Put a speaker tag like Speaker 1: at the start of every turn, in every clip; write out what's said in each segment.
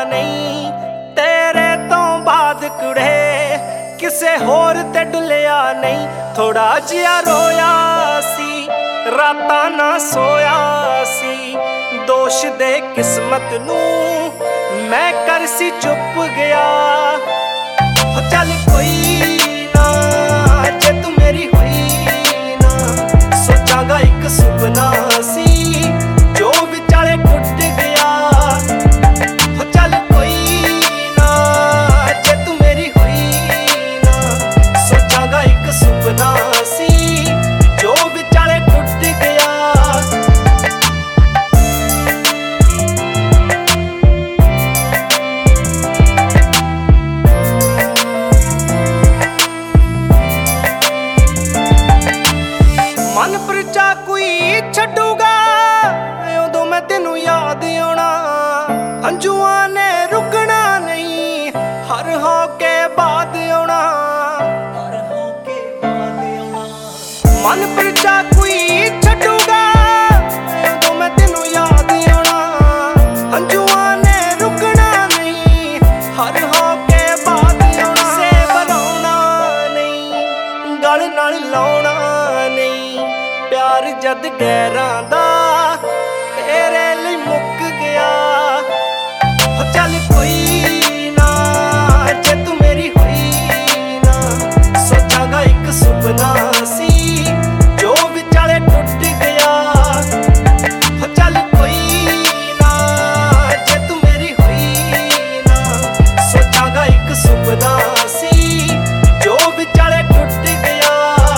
Speaker 1: नहीं तेरे तो बाद कुड़े किसे होर ते डुलिया नहीं। थोड़ा जिहा रोया सी रातां ना सोया सी दोष दे किस्मत नू मैं कर सी चुप गया। हो चल कोई ना जे तू मेरी होई ना सोचांगा एक सुपना सी जो विचाले टुट गया। हो चल कोई ना जे तू मेरी होई ना सोचांगा एक सुपना सी जो विचाले टुट गया। मन परचा कोई छड्डूगा उदों मैं तेनू याद आउणा। हंजुआं ने रुकना नहीं हर हो के बाद आउणा। मन परचा कोई छड्डूगा उदों मैं तेनू याद आउणा। हंजुआं ने रुकना नहीं हर हो के बाद आउणा। से बनाउणा नहीं गल नाल लाउणा नहीं प्यार जद गैरां दा तेरे लई मुक गया। हो चल कोई ना जे तू मेरी होई ना सोचांगा एक सुपना सी जो विचाले टुट गया। हो चल कोई ना जे तू मेरी होई ना सोचांगा एक सुपना सी जो विचाले टुट गया।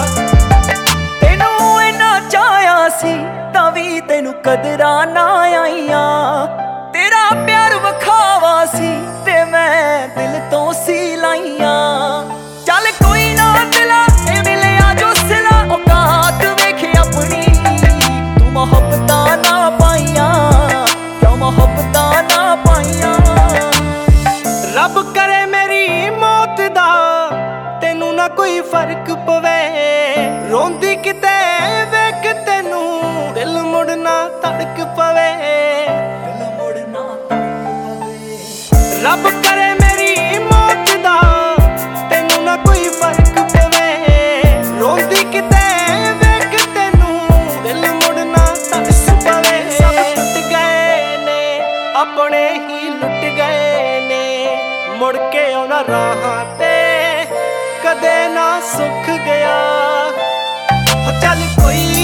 Speaker 1: तां वी तैनू कदरां ना आईयां तेरा प्यार वखावा सी ते मैं दिल तो सी लाइयां। चल कोई ना दिला ए मिलिया जो सिला औकात वेखे अपनी तू मोहब्बतां ना पाइयां क्यों मोहब्बतां ना पाइयां। रब करे मेरी मौत दा तेनू ना कोई फर्क पवे रोंदी किते वेख तेनू दिल मुड़ना धड़क पवे। दिल मुड़ना धड़क पवे रब करे मेरी मौत दा तेनू ना कोई फर्क पवे रोंदी किते वेख तेनू दिल मुड़ना धड़क पवे। सब टुट गए ने अपने ही लुट गए ने मुड़ के आउणा राहां ते कदे ना सुख गया। हो चल कोई